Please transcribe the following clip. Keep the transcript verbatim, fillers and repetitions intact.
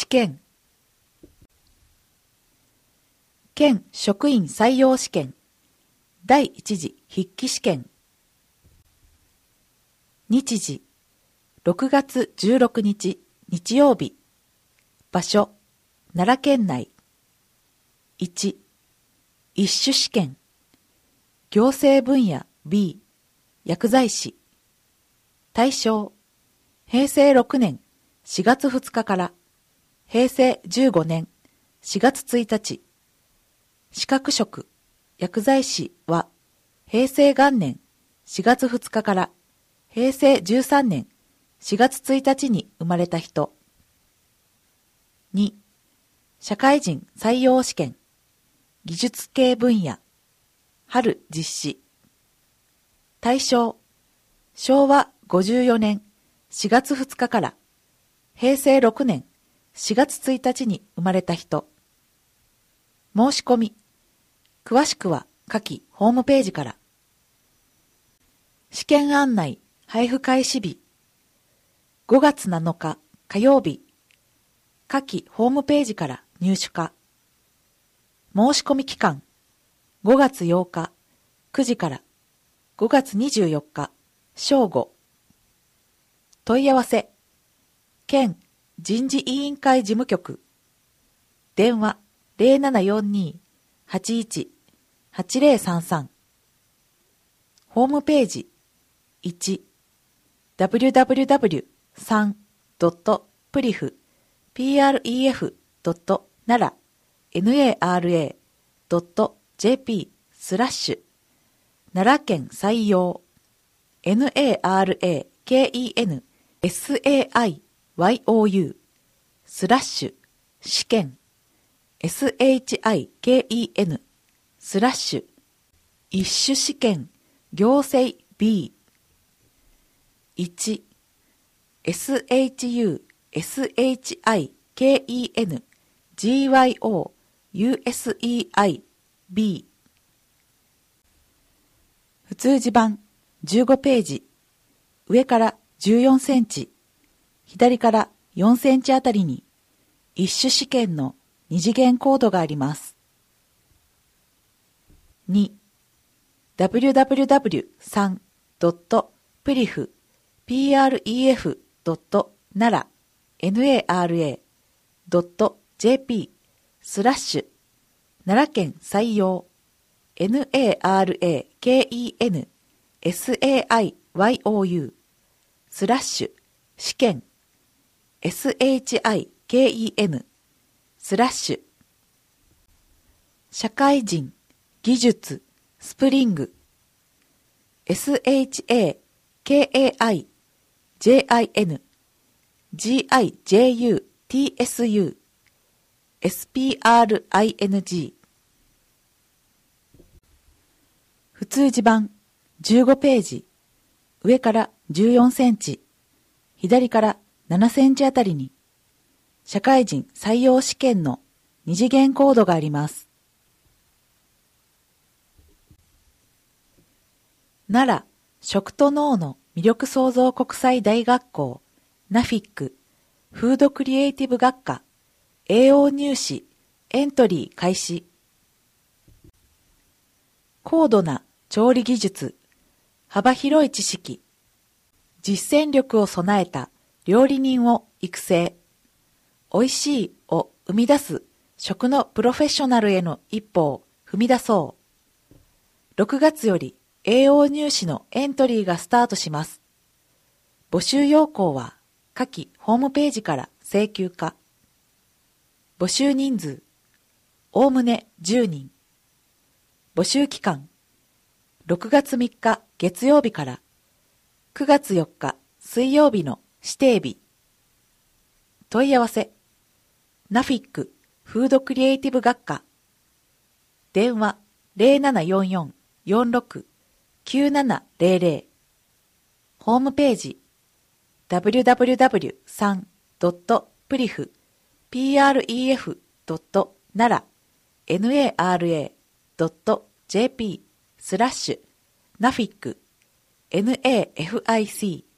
試験。県職員採用試験第一次筆記試験。日時ろくがつじゅうろくにち日曜日。場所奈良県内。いち一種試験。行政分野 B 薬剤師。対象へいせいろくねんしがつふつかからへいせいじゅうごねんしがつついたち。資格職薬剤師はへいせいがんねんしがつふつかからへいせいじゅうさんねんしがつついたちに生まれた人。に社会人採用試験技術系分野春実施。対象しょうわごじゅうよねんしがつふつかからへいせいろくねんしがつついたちに生まれた人。申し込み詳しくは下記ホームページから。試験案内配布開始日ごがつなのか火曜日。下記ホームページから入手可。申し込み期間ごがつようかくじからごがつにじゅうよっか正午。問い合わせ県人事委員会事務局電話 ゼロななよんに はちいち はちゼロさんさん。ホームページいち ダブリューダブリューダブリューさん ドット プリフ プレフ ドット ナラ ナラ ドット ジェーピー スラッシュ奈良県採用 ナラケン サイヨウ スラッシュ試験 シケン スラッシュ一種試験行政 B いち シュシケン ジワイオー ユーエスイーアイ B 普通字盤じゅうごページ上からじゅうよんセンチ左からよんセンチあたりに一種試験の二次元コードがあります。に ダブリューダブリューダブリューさん ドット プリフ プレフ ドット ナラ ナラ ドット ジェーピー スラッシュ奈良県採用 ナラケン サイヨウ スラッシュ試験 シケン スラッシュ社会人技術スプリング シャカイジン ギジュツ スプリング普通字盤じゅうごページ上からじゅうよんセンチ左からななセンチあたりに社会人採用試験の二次元コードがあります。奈良食と農の魅力創造国際大学校ナフィックフードクリエイティブ学科栄養入試エントリー開始。高度な調理技術幅広い知識実践力を備えた料理人を育成。おいしいを生み出す食のプロフェッショナルへの一歩を踏み出そう。ろくがつより栄養入試のエントリーがスタートします。募集要項は下記ホームページから請求可。募集人数おおむねじゅうにん。募集期間ろくがつみっか月曜日からくがつよっか水曜日の指定日。問い合わせナフィックフードクリエイティブ学科電話 ゼロななよんよん よんろく きゅうななゼロゼロ ホームページ ダブリューダブリューダブリューさん ドット プリフ プレフ ドット ナラ ナラ ドット ジェーピー スラッシュナフィック ナフィック